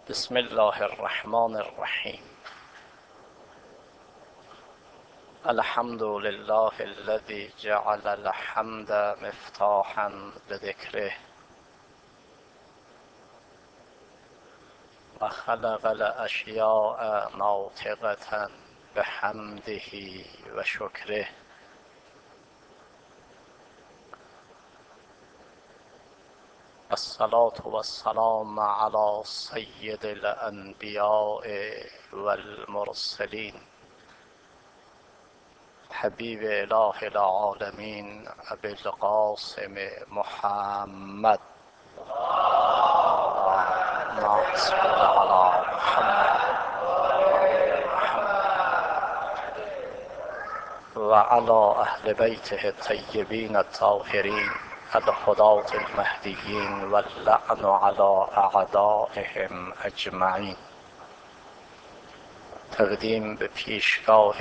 بسم الله الرحمن الرحیم. الحمد لله الذي جعل الحمد مفتاحا لذكره و خلق الاشیاء ناطقة بحمده و شکره. الصلاة والسلام على سید الانبیاء والمرسلین حبیب اله العالمین ابی القاسم محمد و علی اهل بیته الطیبین الطاهرین الهداة المهدیین و اللعن علی اعدائهم اجمعین. تقدیم به پیشگاه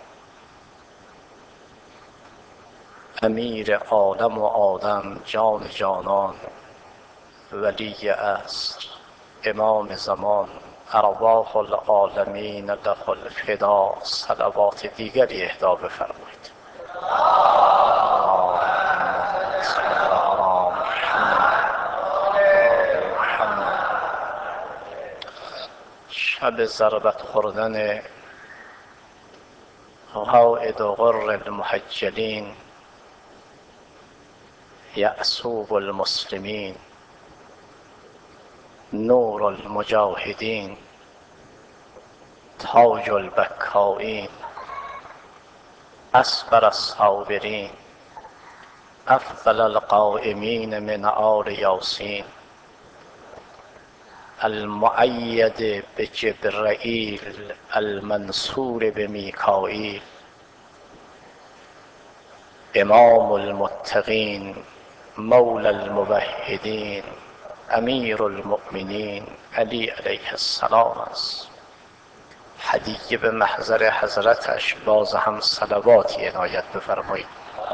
امیر عالم و آدم، جان جانان، ولی عصر، امام زمان، ارواح العالمین له الفدا، صلوات دیگری اهدا بفرمایید. شب ضربت خوردن قائد غر المحجلین یعصوب المسلمین نور المجاهدین تاج البکائین اصبر الصابرین افضل القائمین من آل یاسین المؤید بجبرائیل المنصور بمیکائیل امام المتقین مولا الموحدین امیر المؤمنین علی علیه السلام است. هدیه به محضر حضرتش باز هم صلواتی عنایت بفرمایید.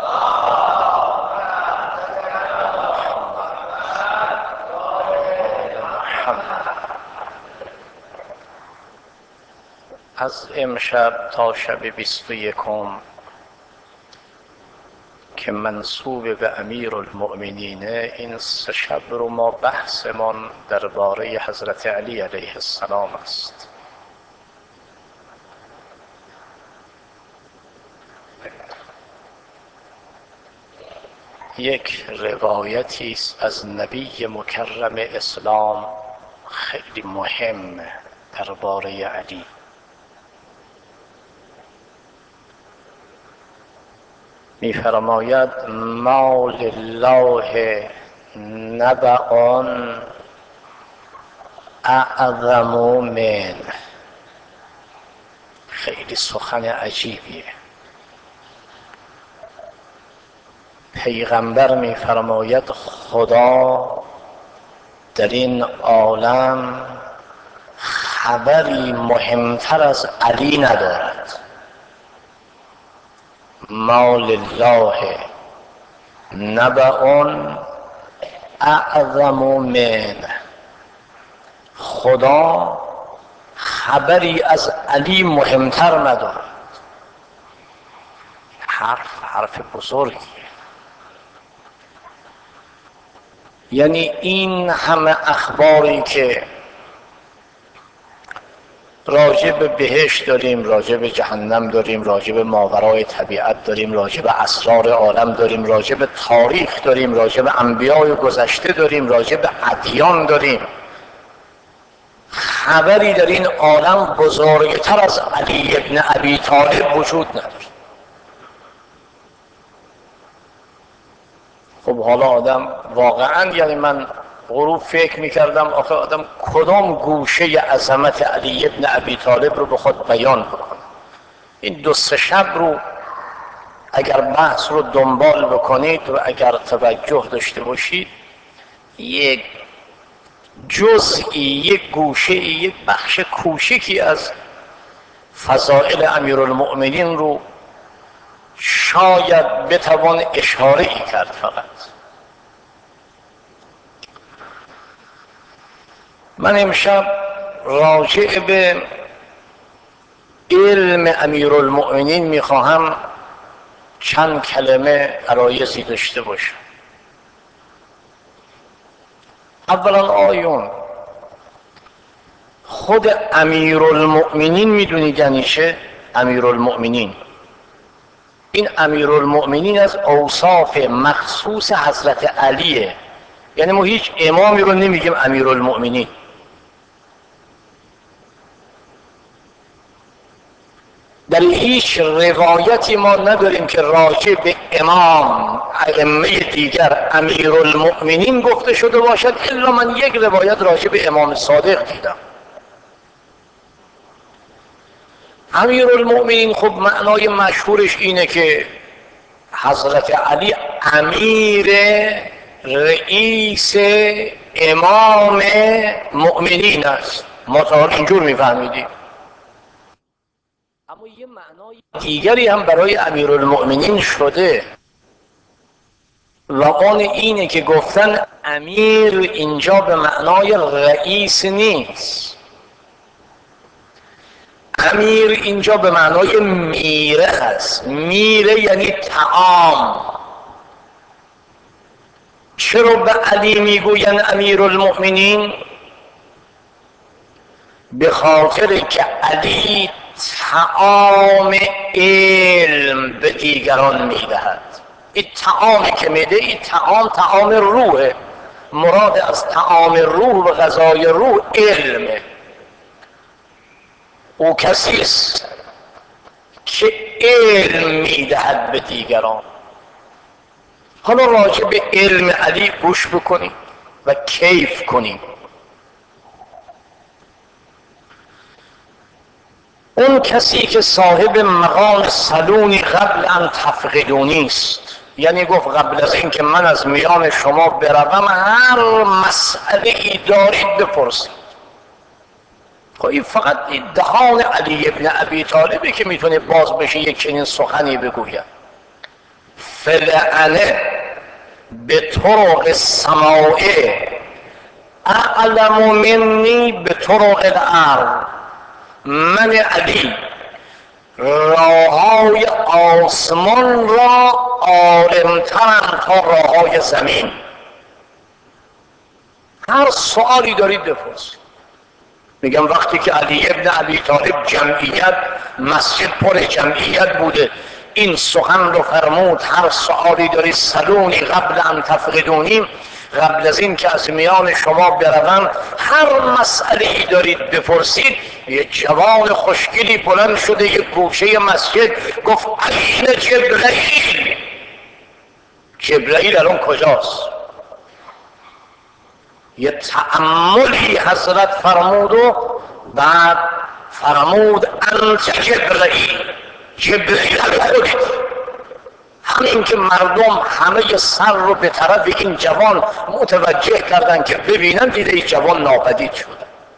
از امشب تا شب 21 که منسوب به امیر المؤمنین، این 3 شب رو ما بحثمان درباره حضرت علی علیه السلام است. یک روایتی است از نبی مکرم اسلام خیلی مهم درباره علی. می‌فرماید ما لله نبأ اعظم من. خیلی سخن عجیبیه. پیغمبر می‌فرماید خدا در این عالم خبری مهمتر از علی ندارد. ما لله نبأ اعظم من. خدا خبری از علی مهمتر ندارد. حرف بزرگیه. یعنی این همه اخباری که راجع به بهشت داریم، راجع به جهنم داریم، راجع به ماورای طبیعت داریم، راجع به اسرار عالم داریم، راجع به تاریخ داریم، راجع به انبیای گذشته داریم، راجع به ادیان داریم، خبری در این عالم بزرگتر از علی ابن ابی طالب وجود نداره. خب حالا آدم واقعا، یعنی من غروب فکر میکردم آخه آدم کدام گوشه عظمت علی ابن ابی طالب رو به خود بیان بکنه. این 2-3 شب رو اگر بحث رو دنبال بکنید و اگر توجه داشته باشید، یک جزئی، یک گوشه، یک بخش کوچکی از فضائل امیرالمؤمنین رو شاید بتوان اشاره کرد. فقط من امشب راجع به علم امیرالمؤمنین میخواهم چند کلمه عرایضی داشته باشم. اولا آیون خود امیرالمؤمنین میدونید یعنی چه؟ امیرالمؤمنین، این امیرالمؤمنین از اوصاف مخصوص حضرت علیه. یعنی ما هیچ امامی رو نمیگیم امیرالمؤمنین. در هیچ روایتی ما نداریم که راجع به امام ائمه دیگر امیرالمؤمنین گفته شده باشد، الا من یک روایت راجع به امام صادق دیدم. امیرالمؤمنین خب معنای مشهورش اینه که حضرت علی امیر، رئیس، امام مؤمنین است. ما تا حال اینجور میفهمیدیم، اما یه معنای دیگری هم برای امیرالمؤمنین شده و آن اینه که گفتن امیر اینجا به معنای رئیس نیست، امیر اینجا به معنای میره است. میره یعنی طعام. چرا به علی میگوین امیرالمؤمنین؟ به خاطر که علی طعام علم به دیگران میدهد. این طعامی که میده، این طعام روحه. مراد از طعام روح و غذای روح علمه. او کسی است که علم میدهد به دیگران. حالا راجع به علم علی گوش بکنیم و کیف کنیم. اون کسی که صاحب مقام صلونی قبل ان تفقدونی است، یعنی گفت قبل از این که من از میان شما بروم هر مسئله ای دارید بپرسید. خب این فقط دهان علی ابن ابی طالبی که میتونه باز بشه یک چنین سخنی بگوید. فلعنه به طرق السماء اعلم منی به طرق الارض. من علی راههای آسمان را عالمترم تا راههای زمین. هر سؤالی دارید بپرسید. میگم وقتی که علی ابن ابی طالب جمعیت، مسجد پر جمعیت بوده، این سخن رو فرمود هر سؤالی دارید سلونی قبل ان تفقدونی، قبل از این که از میان شما بروم هر مسئله ای دارید بپرسید. یه جوان خوشگلی بلند شده یک گوشه مسجد گفت این جبرائیل. جبرائیل الان کجاست؟ یه تأملی حضرت فرمود و بعد فرمود انت جبرائیل. جبرائیل خودت. همین که مردم همه سر رو به طرف این جوان متوجه کردن که ببینن، دیده این جوان ناپدید شد.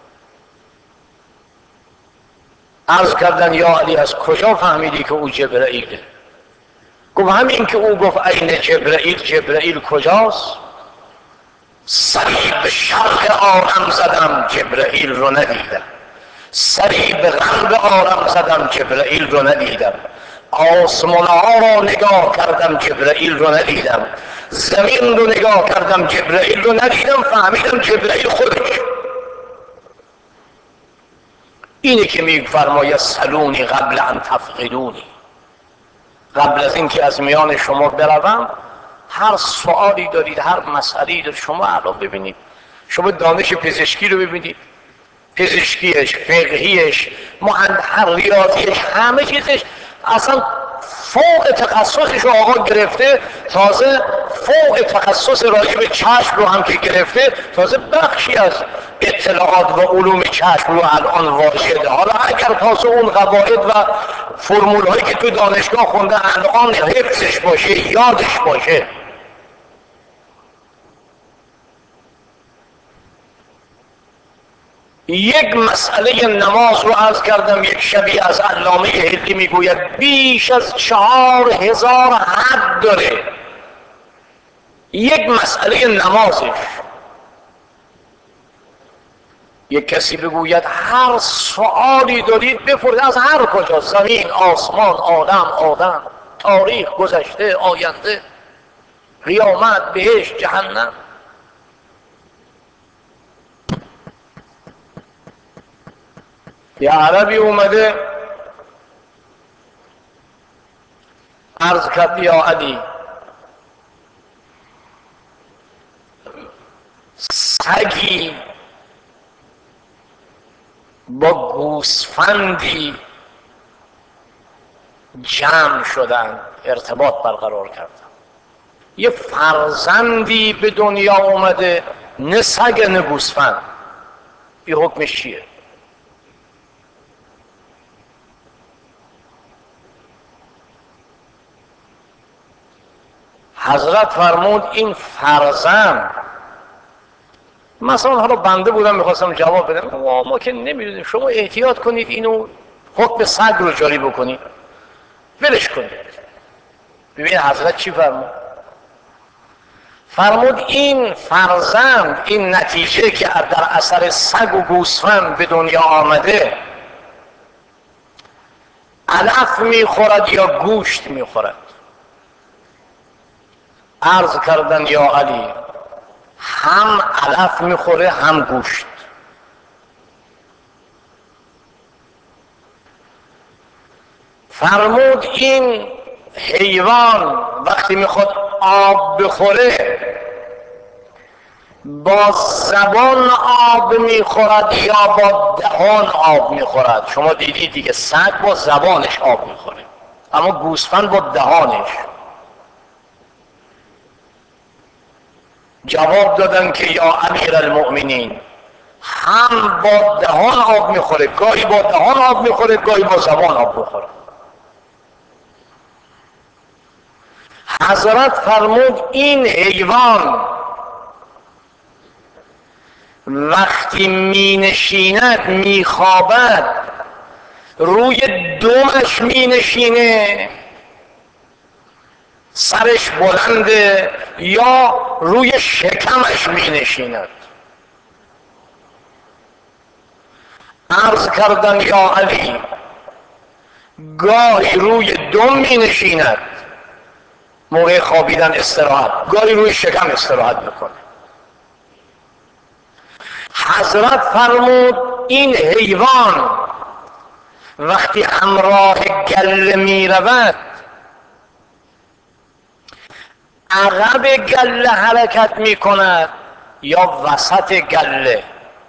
عرض کردن یا علی از کجا فهمیدی که او جبرائیله؟ گفت همین که او گفت این جبرائیل. جبرائیل کجاست؟ سری به شرق عالم زدم جبرائیل رو ندیدم، سری به غرب عالم زدم جبرائیل رو ندیدم، آسمان ها را نگاه کردم جبرائیل رو ندیدم، زمین رو نگاه کردم جبرائیل رو ندیدم. فهمیدم جبرائیل خودش. اینه که میفرماید سلونی قبل ان تفقدونی. قبل از اینکه از میان شما بروم هر سوالی دارید، هر مسئله‌ای دارید. شما الان ببینید، شما دانش پزشکی رو ببینید، پزشکیش، فقهیش، هر ریاضیش، همه چیزش اصلا فوق تخصصش رو آقا گرفته. تازه فوق تخصص راجع به چشم رو هم که گرفته، تازه بخشی از اطلاعات و علوم چشم رو الان واجده. حالا اگر تازه اون قواعد و فرمول هایی که تو دانشگاه خونده الان حفظش باشه، یادش باشه. یک مسئله نماز رو عرض کردم، یک شبی از علامه هندی میگوید بیش از 4000 حد داره یک مسئله نمازش. یک کسی بگوید هر سوالی دارید بپرسید، از هر کجا، زمین، آسمان، عالم، آدم، تاریخ، گذشته، آینده، قیامت، بهشت، جهنم. یه عربی اومده عرض کرد یا علی، سگی با گوسفندی جمع شدن، ارتباط برقرار کردن، یه فرزندی به دنیا اومده، نه سگ نه گوسفند، این حکمش چیه؟ حضرت فرمود این فرزند، مثلا حالا بنده بودم میخواستم جواب بدم، ما که نمیدونیم، شما احتیاط کنید اینو حکم سگ رو جاری بکنید، ولش کنید. ببین حضرت چی فرمود؟ فرمود این فرزند، این نتیجه که در اثر سگ و گوسفند به دنیا آمده، علف میخورد یا گوشت میخورد؟ عرض کردن یا علی هم علف میخوره هم گوشت. فرمود این حیوان وقتی میخواد آب بخوره با زبان آب میخورد یا با دهان آب میخورد؟ شما دیدید دیگه، سگ با زبانش آب میخوره اما گوسفند با دهانش. جواب دادن که یا امیر المؤمنین هم با دهان آب میخوره، گاهی با دهان آب میخوره گاهی با زبان آب میخوره. حضرت فرمود این حیوان وقتی می نشیند می خوابد روی دمش می نشینه، سرش بلنده، یا روی شکمش می نشیند؟ عرض کردن یا علی گاهی روی دم می نشیند موقع خوابیدن استراحت، گاهی روی شکم استراحت میکنه. حضرت فرمود این حیوان وقتی همراه گله می رود عقب گله حرکت می کند یا وسط گله؟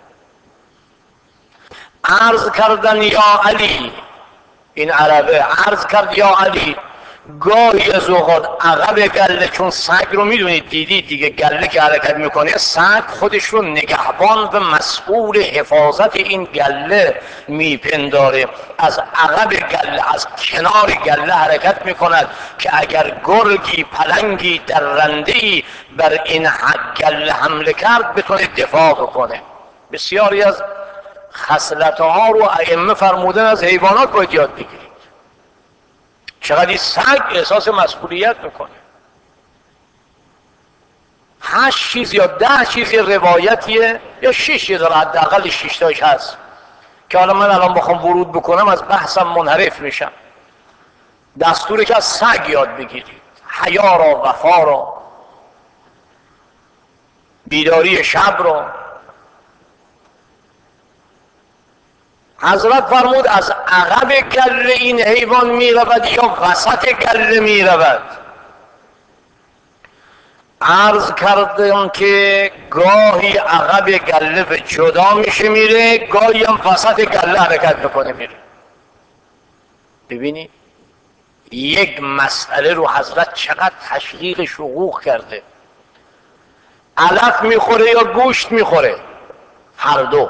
عرض کردن یا علی، این عربه عرض کرد یا علی گاهی از اوقات عقب گله، چون سگ رو میدونید دیدید دیگه، گله که حرکت میکنه سگ خودش رو نگهبان و مسئول حفاظت این گله میپنداره، از عقب گله، از کنار گله حرکت میکند که اگر گرگی، پلنگی، درنده‌ای بر این گله حمله کرد بتونه دفاع بکنه. بسیاری از خصلت‌ها رو ائمه فرمودن از حیوانات باید یاد بگیرید. چقدر این سگ احساس مسئولیت میکنه. 8 چیز یا 10 چیز روایتیه یا 6 چیز، حداقل 6 تاش هست که حالا من الان بخوام ورود بکنم از بحثم منحرف میشم. دستوری که از سگ یاد بگیرید، حیا را، وفا را، بیداری شب را. حضرت فرمود از عقب گله این حیوان می رود یا وسط گله می رود؟ عرض کردم که گاهی عقب گله به جدا میشه میره، گاهی هم وسط گله حرکت میکنه میره. ببینید یک مسئله رو حضرت چقدر تشویق شقوق کرده. علف میخوره یا گوشت میخوره؟ هر دو.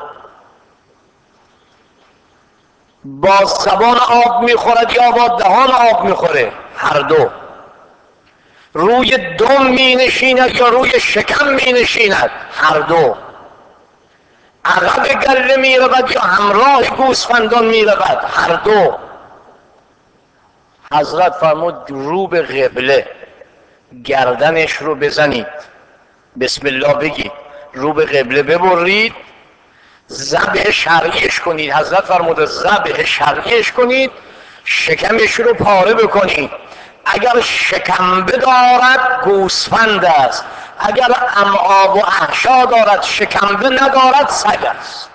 با زبان آب میخورد یا با دهان آب میخوره؟ هر دو. روی دم می نشیند یا روی شکم می نشیند؟ هر دو. عقب گله می رود یا همراه گوسفندان می رود؟ هر دو. حضرت فرمود رو به قبله، گردنش رو بزنید، بسم الله بگید، رو به قبله ببرید، ذبح شرعیش کنید. حضرت فرموده ذبح شرعیش کنید، شکمش رو پاره بکنید. اگر شکمبه دارد گوسفند است، اگر امعا و احشا دارد شکمبه ندارد سگ است.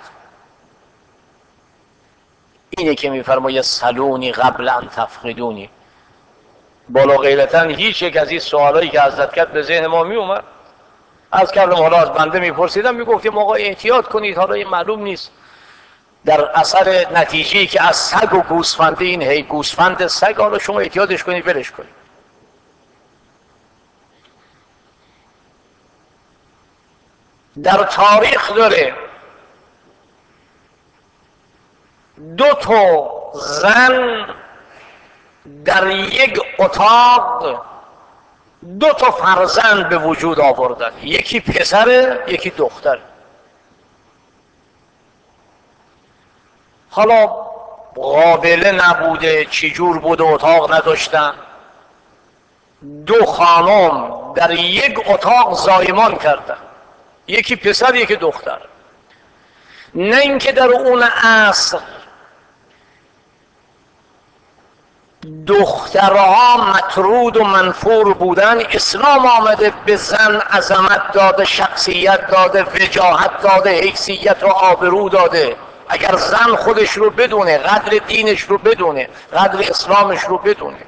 اینه که میفرماید سلونی قبل ان تفقدونی. بالا غیرتا هیچ یک از این سوالایی که حضرت کرد به ذهن ما می اومد. از کردم حالا از بنده میپرسیدم، میگفتیم آقا احتیاط کنید، حالا این معلوم نیست در اثر نتیجه‌ای که از سگ و گوسفند، این هی گوسفند سگ، حالا شما احتیاطش کنید برش کنید. در تاریخ داره دو تا زن در یک اتاق دو تا فرزند به وجود آوردن، یکی پسره یکی دختر. حالا قابله نبوده، چی جور بوده، اتاق نداشتن، دو خانم در یک اتاق زایمان کردن، یکی پسر یکی دختر. نه اینکه در اون عصر دخترها مطرود و منفور بودن، اسلام آمده به زن عظمت داده، شخصیت داده، وجاهت داده، حیثیت و آبرو داده. اگر زن خودش رو بدونه، قدر دینش رو بدونه، قدر اسلامش رو بدونه.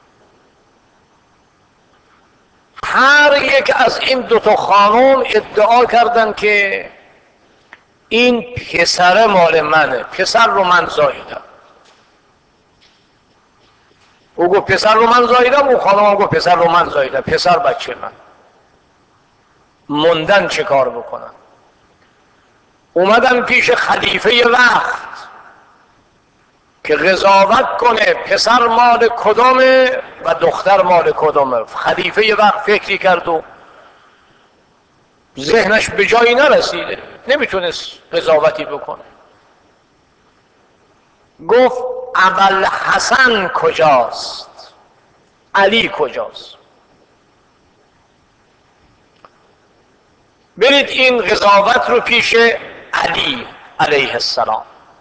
هر یک از این دوتا خانم ادعا کردن که این پسر مال منه، پسر رو من زاییدم. او گفت پسر رو من زاییدم، او خانم هم گفت پسر رو من زاییدم، پسر بچه من. موندن چه کار بکنن؟ اومدن پیش خلیفه وقت که قضاوت کنه پسر مال کدومه و دختر مال کدومه. خلیفه وقت فکری کرد و ذهنش به جایی نرسیده، نمیتونست قضاوتی بکنه. گفت ابوالحسن کجاست؟ علی کجاست؟ برید این قضاوت رو پیش علی علیه السلام.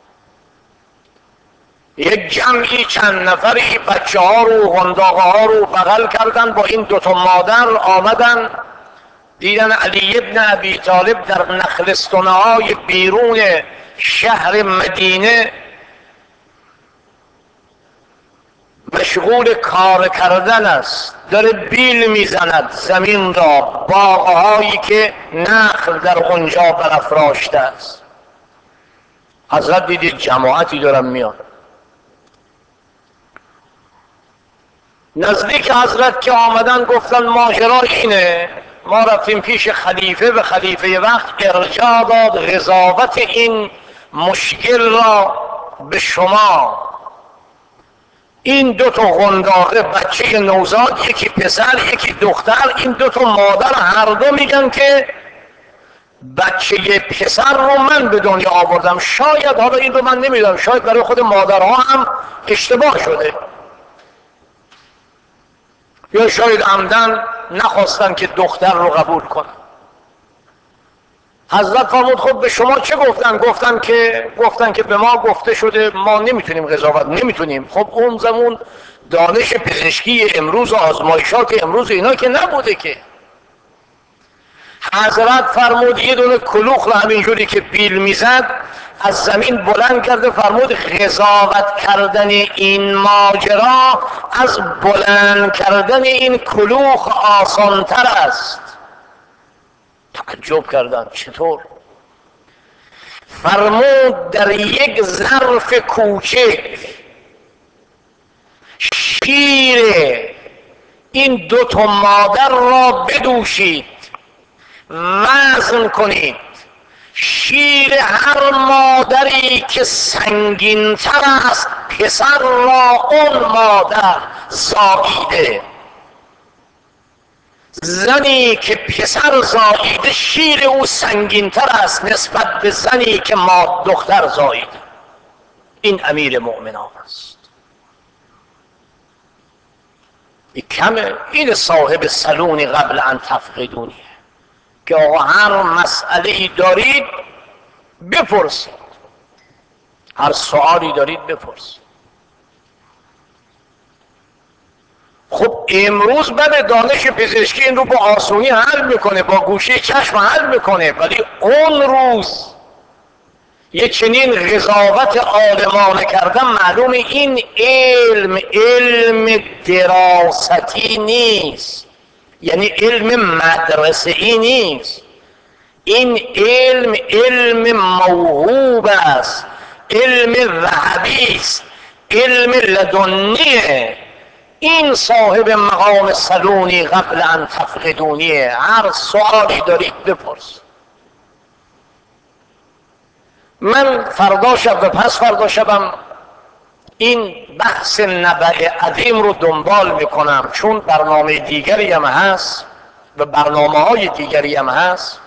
یک جمعی چند نفری بچه ها رو، غنداقه ها رو بغل کردن با این دوتا مادر، آمدن دیدن علی ابن ابی طالب در نخلستانه های بیرون شهر مدینه مشغول کار کردن است، داره بیل میزند زمین را، باغهایی که نخل در اونجا برافراشته است. حضرت دیدید جماعتی دارن میان نزدیک حضرت که آمدن، گفتن ماجرا اینه، ما رفتیم پیش خلیفه، به خلیفه وقت ارجاع داد قضاوت این مشکل را به شما. این دو تا غنداقه بچه نوزاد، یکی پسر یکی دختر، این دو تا مادر هر دو میگن که بچه پسر رو من به دنیا آوردم. شاید، حالا این رو من نمیدونم، شاید برای خود مادرها هم اشتباه شده، یا شاید عمدن نخواستن که دختر رو قبول کنن. حضرت فرمود خب به شما چه گفتن؟ گفتن که به ما گفته شده ما نمیتونیم قضاوت، نمیتونیم. خب اون زمان دانش پزشکی امروز و آزمایشات امروز اینا که نبوده که. حضرت فرمود یه دونه کلوخ رو همینجوری که بیل میزد از زمین بلند کرده، فرمود قضاوت کردن این ماجرا از بلند کردن این کلوخ آسانتر است. تعجب کردن چطور؟ فرمود در یک ظرف کوچک شیر این دو تا مادر را بدوشید، وزن کنید. شیر هر مادری که سنگین‌تر است پسر را اون مادر زاییده. زنی که پسر زاییده شیر او سنگین‌تر است نسبت به زنی که دختر زاییده. این امیر مؤمنان است. این کمه؟ این صاحب سلونی قبل ان تفقدونی که آقا هر مسئله ای دارید بپرسید، هر سوالی دارید بپرسید. خب امروز بعد دانش پزشکی این رو با آسونی حل میکنه، با گوشه چشم حل میکنه، ولی اون روز یه چنین قضاوت عالمانه کردن معلومه این علم دراستی نیست، یعنی علم مدرسه‌ای نیست، این علم موهوب است، علم وهبی است، علم لدنیه. این صاحب مقام سلونی قبل ان تفقدونیه. هر سوالی دارید بپرس. من فردا شب و پس فردا شبم این بحث نبع عظیم رو دنبال میکنم، چون برنامه دیگری هم هست و برنامه های دیگری هم هست.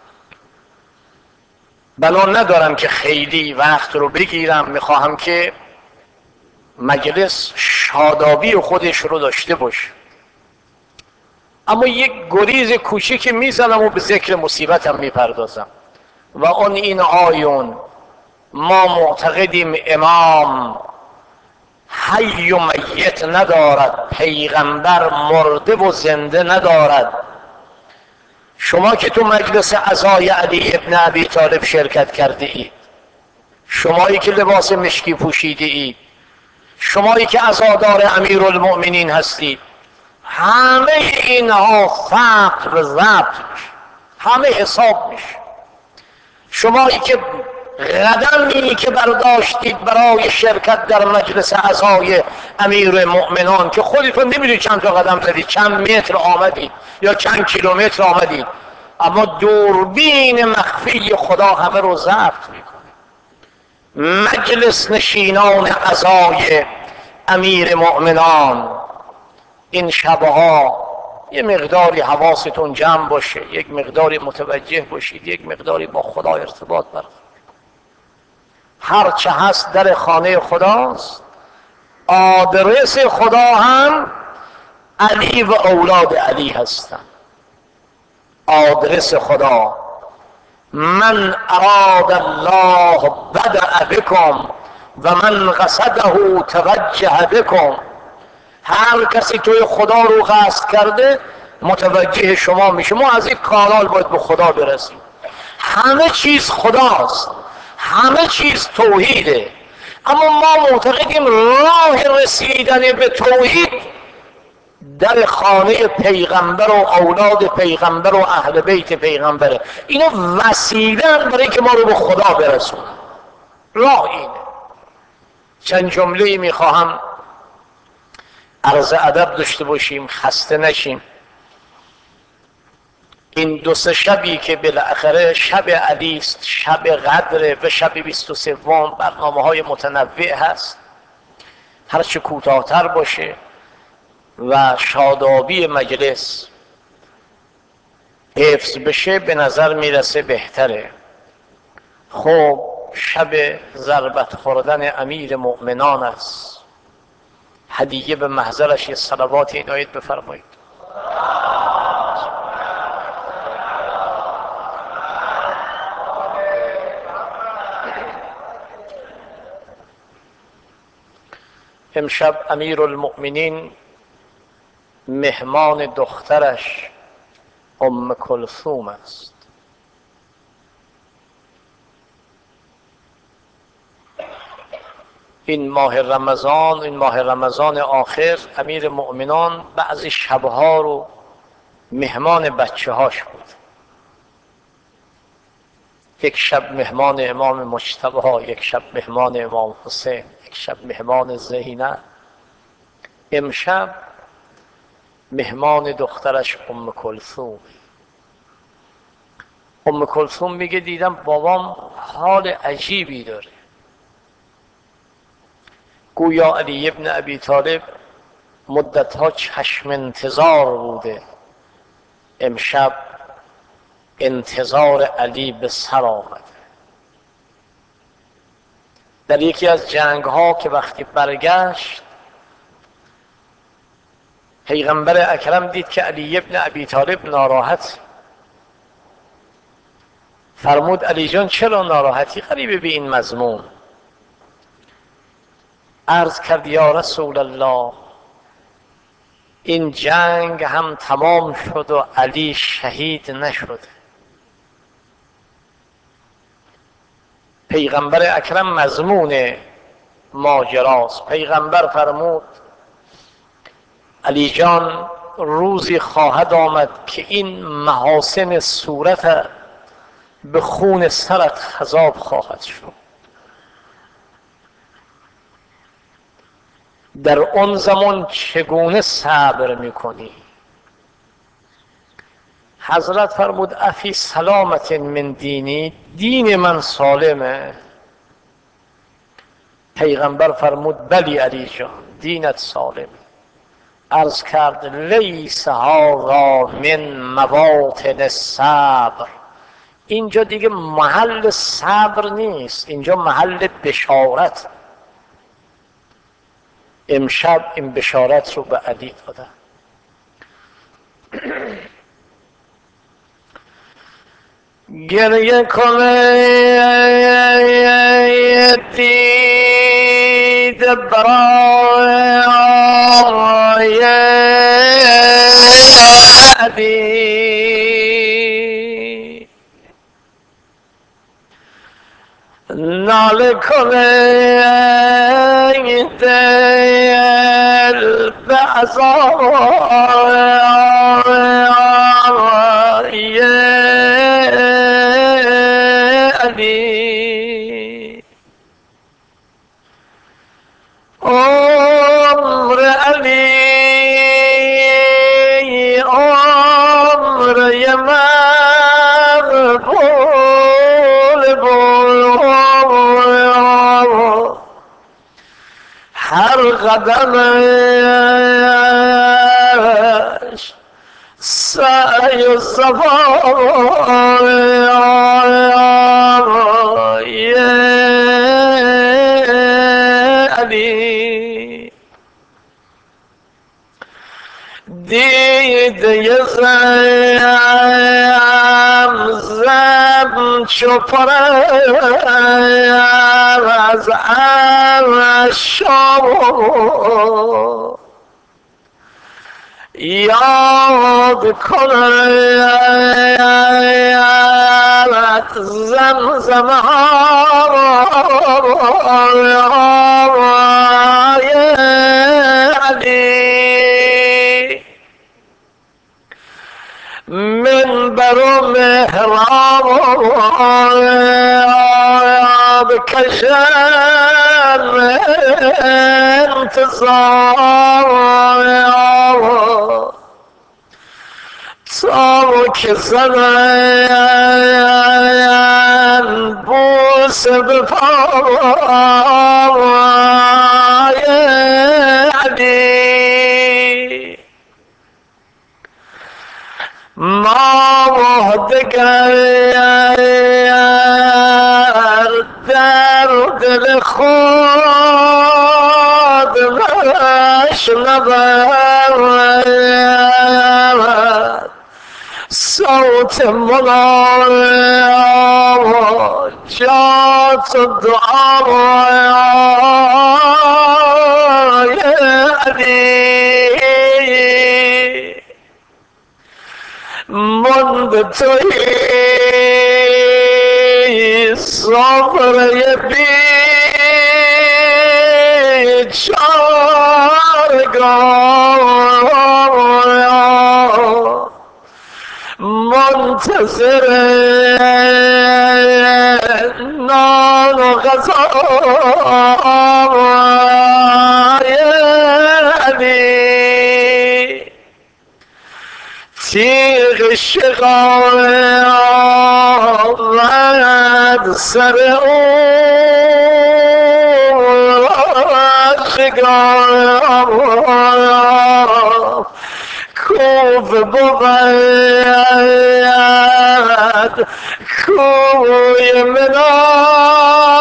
بنا ندارم که خیلی وقت رو بگیرم، میخواهم که مجلس شادابی خودش رو داشته باشه. اما یک گریز کوچیک میزنم و به ذکر مصیبتم میپردازم و آن این آیون: ما معتقدیم امام حی و میت ندارد، پیغمبر مرده و زنده ندارد. شما که تو مجلس عزای علی ابن ابی طالب شرکت کرده اید، شمایی که لباس مشکی پوشیده اید، شمایی که عزادار امیرالمؤمنین هستید، همه اینها فقر و ضبط میشه، همه حساب میشه. شمایی که قدمی که برداشتید برای شرکت در مجلس عزای امیرالمؤمنان که خودتون نمیدونید چند تا قدم زدید، چند متر آمدید یا چند کیلومتر آمدید، اما دوربین مخفی خدا همه رو ضبط میکنه. مجلس نشینان عزای امیر مؤمنان، این شبها یه مقداری حواستون جمع باشه، یک مقداری متوجه باشید، یک مقداری با خدا ارتباط برقرار. هر چه هست در خانه خداست، آدرس خدا هم علی و اولاد علی هستن. آدرس خدا: من اراد الله بدأ بکم و من قصده توجه بکم. هر کسی توی خدا رو قصد کرده متوجه شما میشه. ما از این کانال باید به خدا برسیم. همه چیز خداست، همه چیز توحیده، اما ما معتقدیم راه رسیدن به توحید در خانه پیغمبر و اولاد پیغمبر و اهل بیت پیغمبره. اینا وسیله برای که ما رو به خدا برسونن. راه اینه. چند جمله میخواهم عرض ادب داشته باشیم، خسته نشیم. این دو سه شبی که بالاخره شب علی است، شب قدر و شب 23 برنامه های متنوع هست، هرچه کوتاه‌تر باشه و شادابی مجلس حفظ بشه به نظر میرسه بهتره. خب شب ضربت خوردن امیر مؤمنان است. هدیه به محضرش یه صلوات عنایت بفرمایید. امشب امیرالمؤمنین مهمان دخترش ام کلثوم است. این ماه رمضان آخر امیر مؤمنان بعضی شبها رو مهمان بچه هاش بود. یک شب مهمان امام مجتبی، یک شب مهمان امام حسین، یک شب مهمان زینب. امشب مهمان دخترش ام کلثوم. ام کلثوم میگه دیدم بابام حال عجیبی داره، گویا علی ابن ابی طالب مدتها چشم انتظار بوده، امشب انتظار علی به سر آمده. در یکی از جنگ ها که وقتی برگشت پیغمبر اکرم دید که علی ابن ابی طالب ناراحت، فرمود علی جان چرا ناراحتی غریبه به این مضمون؟ عرض کرد یا رسول الله این جنگ هم تمام شد و علی شهید نشد. پیغمبر اکرم مضمون ماجراست. پیغمبر فرمود علی جان روزی خواهد آمد که این محاسن صورت به خون سرت خضاب خواهد شد. در اون زمان چگونه صبر میکنی؟ حضرت فرمود افی سلامت من دینی، دین من سالمه. پیغمبر فرمود بلی علی جان دینت سالمه. عرض کرد لیس هذا من مواطن الصبر، اینجا دیگه محل صبر نیست، اینجا محل بشارت. امشب این بشارت رو به علی دادم. گریه کنه دید برای علی، ناله کنه دل به عزای علی. عمر علی عمر مقبول بود، هر قدمش سعی و صفای علی. دیده زمزم چو پر از عشق یاد کند زمزم های علی. منبر و محراب کشن انتظار تا که زنن بوس به پای علی. ما دگر در دل خود نشنود صوت مناجات و دعای علی. مند توی صبر بیچارگاه، منتظر نان و غذای علی. تیغ شقای آمد سر او شگاه، کوف بود کوی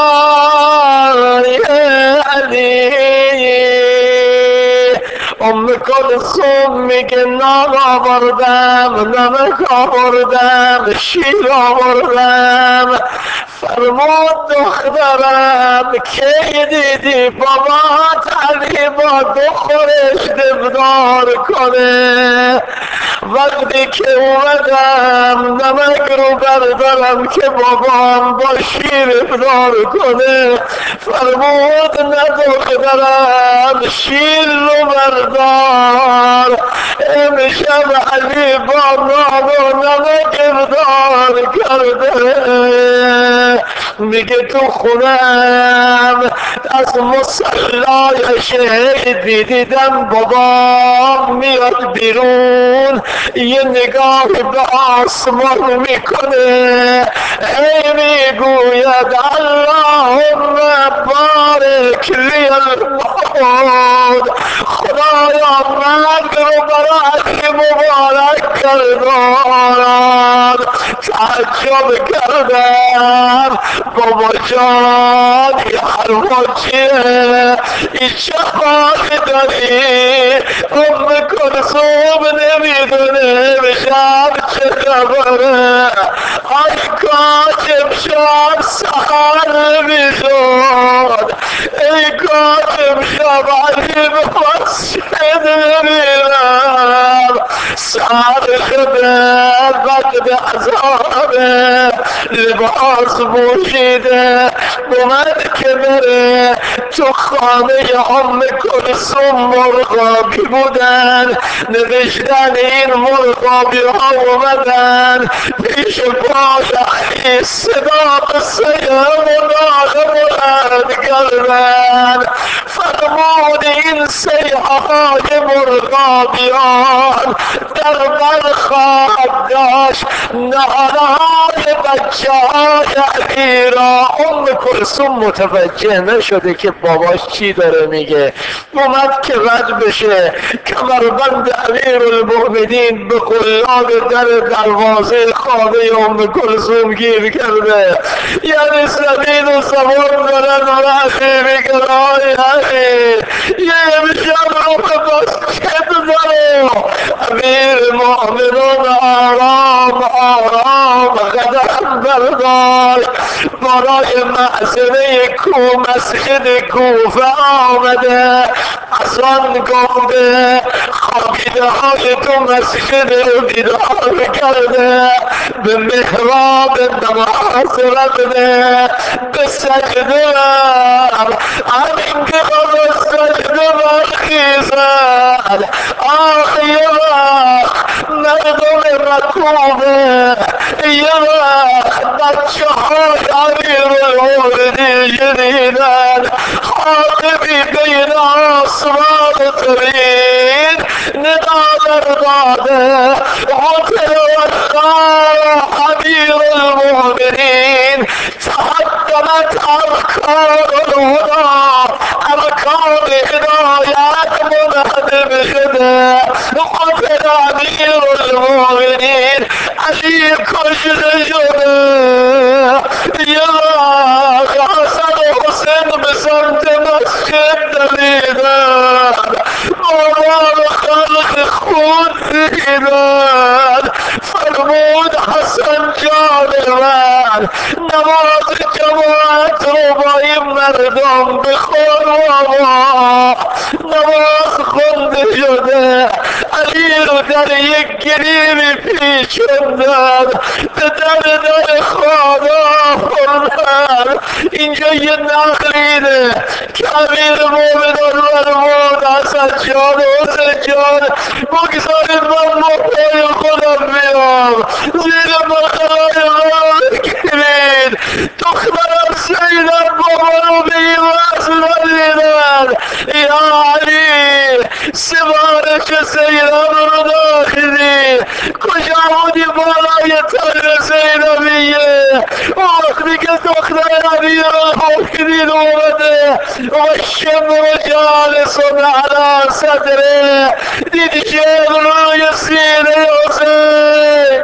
منای علی. ام کلثوم میگه نان آوردم، نمک آوردم، شیر آوردم. فرمود دخترم کی دیدی بابات علی با دو خورش دبدار کنه؟ وقتی که اومدم نمک رو بردارم که بابام با شیر افطار کنه، فرمود نه دخترم شیر رو بردار، امشب علی با نان و نمک افطار کرده. میگه تو خونم از مصلای شهید دیدم بابا میاد بیرون یه نگاه به آسمان میکنه، هی میگوید اللهم بارک لی الموت، خدایا مرگ رو برای مبارک گردان. تعجب کردم بابا جان این حرفا چیه؟ این چه حالی داری؟ کلثوم نمیدونه امشب چه خبره. آی کاش امشب سحر میشد، ای کاش امشب علی به مسجد بمیرم. سحر شده وقت عذابه، لباس پوشیده اومد که بره تو خانه ام کلثوم. مرغابی بودن، نوشتن این مرغابی ها اومدن پیش پاش علی، صدا به سیه بلند کردن. فرمود این سیه های مرغابیان در برخواب داشت نهارهای بچه های علی را. کلثوم متوجه نشده که باباش چی داره میگه، اومد که رد بشه کمربند امیرالمؤمنین به قلاب در دروازه خانه کلثوم گیر کرده، یعنی زمین و زمان دارن وحی میگن آی علی یه امشب رو به مسجد دارو. امیرالمؤمنین آرام آرام قدم برداشت برای معذره مسجد کوفه آمده. از آن گفته خوابیده های تو مسجد رو بیدار کرده، به محراب نماز رفته، به سجده همین که خود سجده برخیزد. آخ یه وقت مردم رکوبه، یه وقت بچه های امیرالمؤمنین شنیدن خاطبی بین آسمان زمین ندا داده قتل والله امیرالمؤمنین، تقدمت ارکان الهدى، ارکان هدایت منهدم شده، قتل امیرالمؤمنین علی کشته شده. یه وقت حسن و حسین به سمت مسجد دویدن، مامان خلق خون دیدن. فرمود حسن جان من نماز جماعت رو با این مردم بخون بابا. نماز خونده شده، علی رو در یک گریمی پیچوندن، به در خانه آوردن. اینجا یه نقلیده که امیرالمؤمنین فرمود حسن جان و حسین جان بگذارید من با پای خودم بیام، زیر بغلای من بگیرید. دخترم زینب بابا رو به این وضع ندیدن. یا علی سفارش زینب رو داخلی، کجا بودی بالای تن زینبیه وقتی که دختر امیرالمؤمنین اومده و شمر جالسون علی صدره، دیدی شمر روی سینه حسین.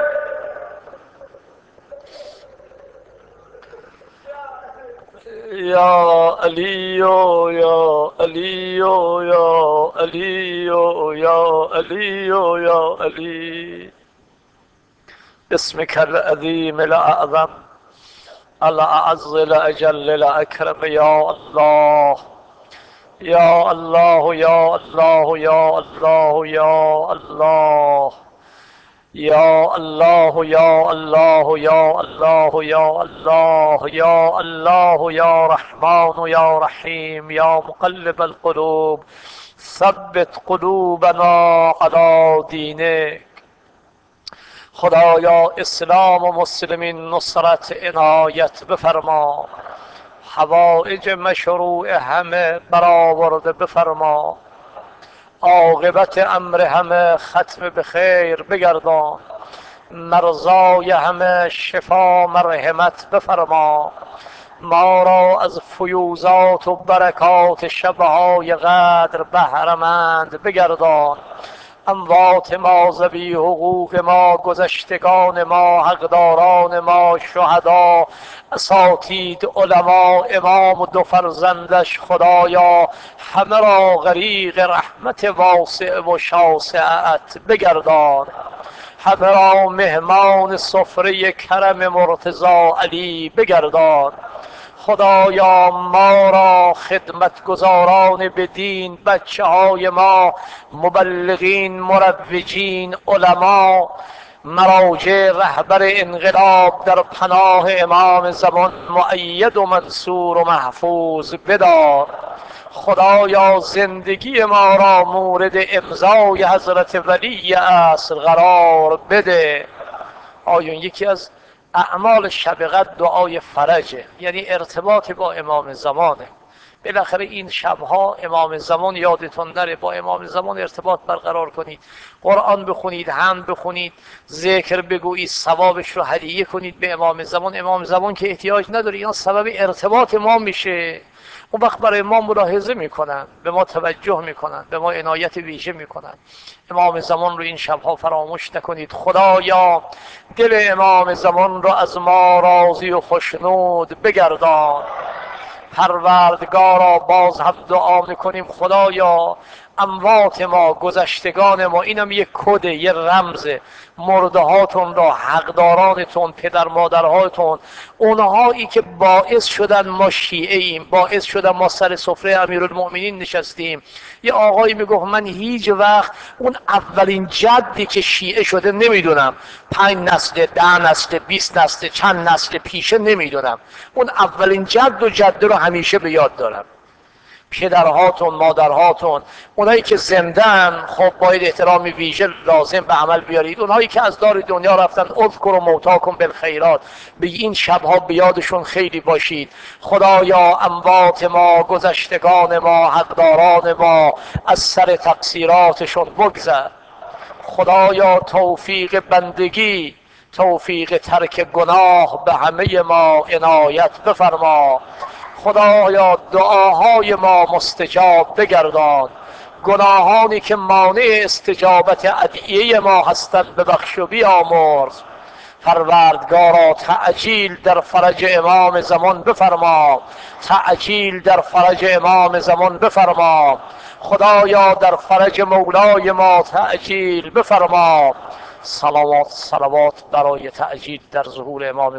یا علی یا علی یا علی یا علی یا علی باسمك العظيم الأعظم الأعز الأجل الأكرم يا الله يا الله يا الله يا الله يا الله يا الله يا الله يا الله يا الله يا الله يا رحمن يا رحيم يا مقلب القلوب ثبت قلوبنا على دينك. خدایا اسلام و مسلمین نصرت عنایت بفرما، حوائج مشروع همه برآورده بفرما، عاقبت امر همه ختم به خیر بگردان، مرزای همه شفا مرحمت بفرما، ما را از فیوزات و برکات شبهای قدر بهره‌مند بگردان، اموات ما، ذوی حقوق ما، گذشتگان ما، حقداران ما، شهدا، اساتید، علما، امام و 2 فرزندش، خدایا همه را غریق رحمت واسع و شاسعت بگردان، همه را مهمان سفره کرم مرتضی علی بگردان. خدایا ما را خدمتگزاران به دین، بچه های ما، مبلغین، مروجین، علما، مراجع، رهبر انقلاب در پناه امام زمان مؤید و منصور و محفوظ بدار. خدایا زندگی ما را مورد امضای حضرت ولی عصر قرار بده. آیون یکی از اعمال شب قدر دعای فرجه، یعنی ارتباط با امام زمانه. بالاخره این شبها امام زمان یادتون نره، با امام زمان ارتباط برقرار کنید، قرآن بخونید، حمد بخونید، ذکر بگویید، ثوابش رو هدیه کنید به امام زمان. امام زمان که احتیاج نداره، اینا سبب ارتباط ما میشه. اون وقت برای ما ملاحظه میکنن، به ما توجه میکنن، به ما عنایت ویژه میکنن. امام زمان رو این شبها فراموش نکنید. خدایا دل امام زمان رو از ما راضی و خوشنود بگردان. پروردگارا باز هم دعا میکنیم خدایا اموات ما، گذشتگان ما، اینم یک کده، یه رمزه، مرده هاتون را، حقدارانتون، پدر مادرهاتون، اونهایی که باعث شدن ما شیعه ایم، باعث شدن ما سر سفره امیرالمؤمنین نشستیم. یه آقایی میگفت من هیچ وقت اون اولین جدی که شیعه شده نمیدونم، 5 نسل، 10 نسل، 20 نسل، چند نسل پیشه نمیدونم، اون اولین جد و جده رو همیشه به یاد دارم. پدرهاتون، مادرهاتون، اونایی که زندن، خب باید احترامی ویژه لازم به عمل بیارید. اونایی که از دار دنیا رفتن، اذکروا موتاکم بالخیرات، به این شبها بیادشون خیلی باشید. خدایا اموات ما، گذشتگان ما، حقداران ما، از سر تقصیراتشون بگذر. خدایا توفیق بندگی، توفیق ترک گناه به همه ما عنایت بفرما. خدایا دعاهای ما مستجاب بگردان، گناهانی که مانع استجابت ادعیه ما هستند ببخش و بیامرز. پروردگارا تعجیل در فرج امام زمان بفرما، تعجیل در فرج امام زمان بفرما. خدایا در فرج مولای ما تعجیل بفرما. صلوات برای تعجیل در ظهور امام